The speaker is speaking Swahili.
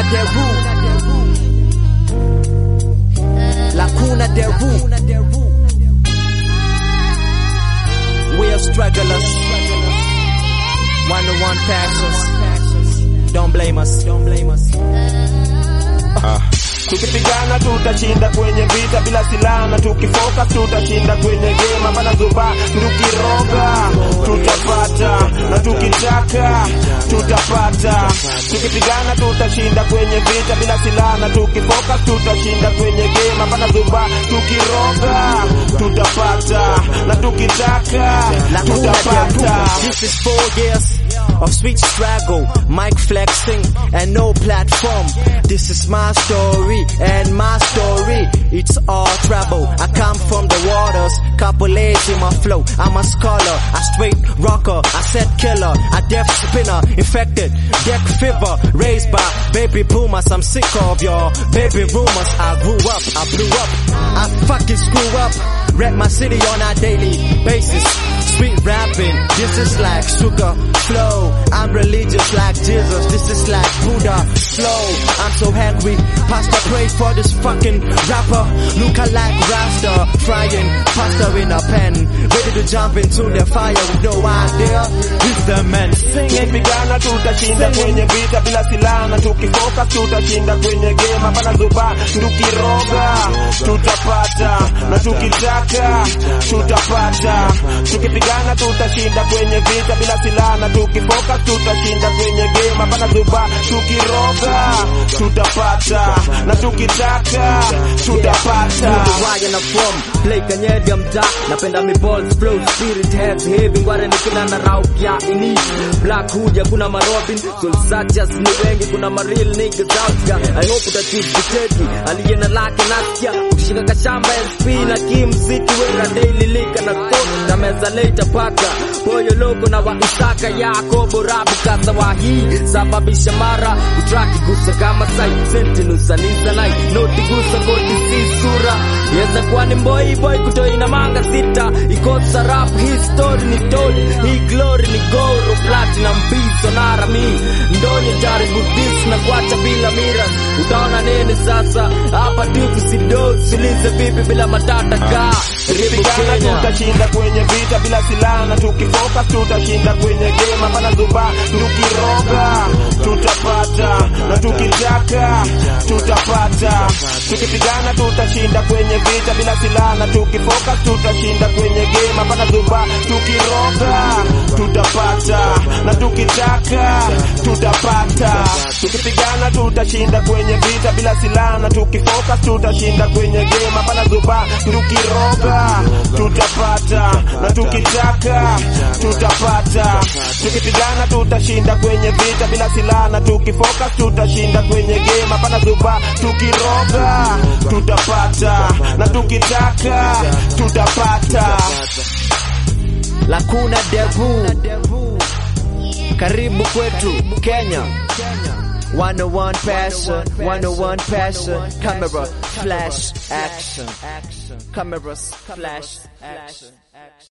La Cuna de Rue. We are strugglers. 101 passions. Don't blame us. Tukipigana tutashinda kwenye vita bila silaha, na tukifocus tutashinda kwenye game. Hapana zuba, tukiroga tutapata, na tukitaka tutapata. Tukipigana tutashinda kwenye vita bila silaha, na tukifocus tutashinda kwenye game. Hapana zuba, tukiroga tutapata, na tukitaka tutapata. This is 4 years of sweet struggle, mic flexing and no platform. This is my story and my story, it's all trouble. I come from the waters, couple A's in my flow. I'm a scholar, a straight rocker, a set killer, a death spinner, infected, deck fever, raised by baby boomers. I'm sick of your baby rumors. I grew up, I blew up, I fucking screw up. Rap my city on a daily basis. Street rapping, this is like sugar flow. I'm religious like Jesus, this is like Buddha slow. I'm so hungry, pastor pray for this fucking rapper. Look like Rasta, frying pasta in a pen, ready to jump into the fire with no idea he's the man. Tukipigana tutashinda kwenye vita bila silaha, na tukifocus tutashinda kwenye game. Hapana zuba, tukiroga tutapata, na tukitaka tutapata. Tukipigana tutashinda kwenye vita bila silaha, na tukifocus tutashinda kwenye game. Hapana zuba, tukiroga tutapata, na tukitaka tutapata. Waya na form, play kanyeri mta, napenda mi balls flow, spirit heavy heavy, ngware nikina na rauki ya ini. Black hood ya kuna marobin, soul suggest ni wengi, kuna real niggas out ya. I hope utatiki aliyena lake nasikia, ukishika kashamba SP na kimziki wera daily lika na stone, na meza later paka boyo loko na wa Isaka yako borabu kasa wa hii sababisha mara utraki gusa kama sai sentinusa nisa nai noti gusa koti si sura yeza kwani boy kutoi na manga sita ikosa rap history ni told hii glory ni goro platinum beats sonara mi ndonye jaribu this na kuacha bila mira. Utaona nini sasa hapa tu sido sulize vipi bila matata ka Tukipigana tutashinda kwenye vita bila silaha, na tukifocus tutashinda kwenye game. Hapana zuba, tukiroga tutapata, na tukitaka tutapata. Tukipigana tutashinda kwenye vita bila silaha, na tukifocus tutashinda kwenye game. Hapana zuba, tukiroga tutapata, na tukitaka tutapata. Tukipigana tutashinda kwenye vita bila silaha, na tukifocus tutashinda kwenye game. Hapana zuba, tukiroga tutapata, na tukitaka tutapata. Tukipigana tutashinda kwenye vita bila silaha, na tukifocus tutashinda kwenye game. Hapana zuba, tukiroga tutapata, na tukitaka tutapata. La Cuna de Rue. Karibu kwetu Kenya. 101 passion, 101 passion. Camera flash action. Cameras flash action.